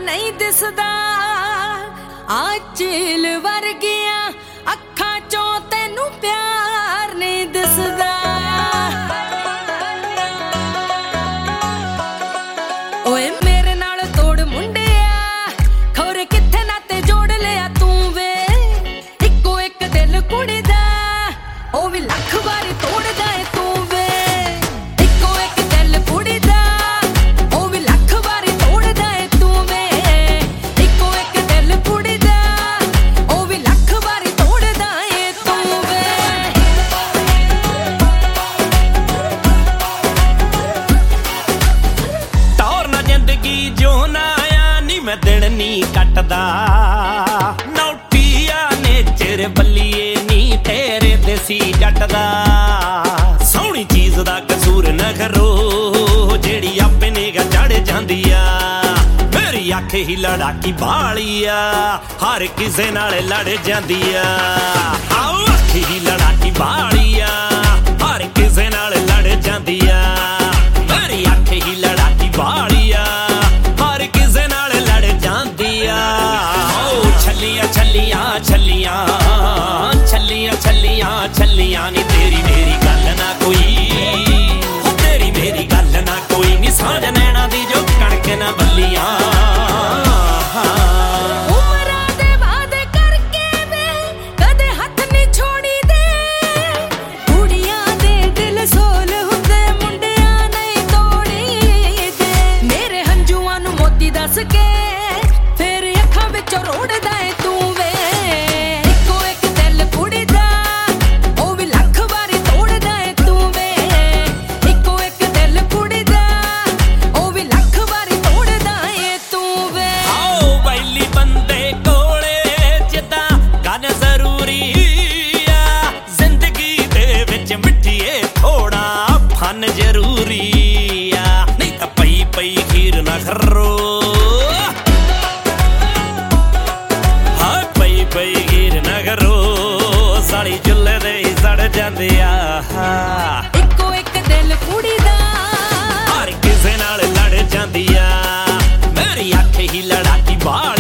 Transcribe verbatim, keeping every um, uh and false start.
नहीं दिसदा आ झील वर्गियां अखां चों तैनू प्यार नहीं दिसदा ओए मेरे नाल तोड़ मुंडिया खौरे किथे नाते जोड़ लिया तू वे इक्को एक दिल कुड़ी दा ओ भी लख वारी तोड़दा है तू वे इक्को एक दिल कुड़ी दा ओ भी लख वारी तोड़दा है तू वे इक्को एक दिल कुड़ी दा ओ भी लख वारी तोड़दा है तू वे टौर ना जिंदगी जो ना आया नी मैं दिन नी कटदा नौटिया नेचर बल्लिए नी तेरे देसी जट दा सोहनी चीज दा कसूर न करो जेड़ी आपे निगा चढ़ जांदी आ मेरी अख ही लड़ाकी बालिया हर किसे नाल लड़ जांदी आ आओ अख ही लड़ाकी बालिया हर किसे नाल लड़ जांदी आ मेरी अख ही लड़ाकी बालिया हर किसे नाल लड़ जांदी आ ओ छलियां छलियां छलियां छलियां छलियां छलियां नी तेरी मेरी गल ना कोई हो तेरी मेरी गल ना कोई नी साँझ नैना दी जो कणक ना बल्लियां उमरां दे वादे करके वे कदे हथ नहीं छोड़ी दे कुड़ियां दे दिल सोल हुंदे मुंडियां नहीं तोड़ी दे मेरे हंजुआं नू मोती दस के फिर अखां विचों रोड़दा है तू वे इक्को एक दिल कुड़ी दा ओ भी लख वारी तोड़दा है तू वे इक्को एक दिल कुड़ी दा ओ भी लख वारी तोड़दा है तू वे आओ बैली बंदे कोले जिद्दां गल जरूरी आ जिंदगी दे विच मिठिए थोड़ा फन जरूरी आ नहीं तां पई पई खीर ना खर्रो पई पई गिर ना करो साड़ी चुल्ले दे ही सड़ जांदे आ इक्को एक दिल कुड़ी दा हर किसे नाल लड़ जांदी आ मेरी अख ही लड़ाकी बाल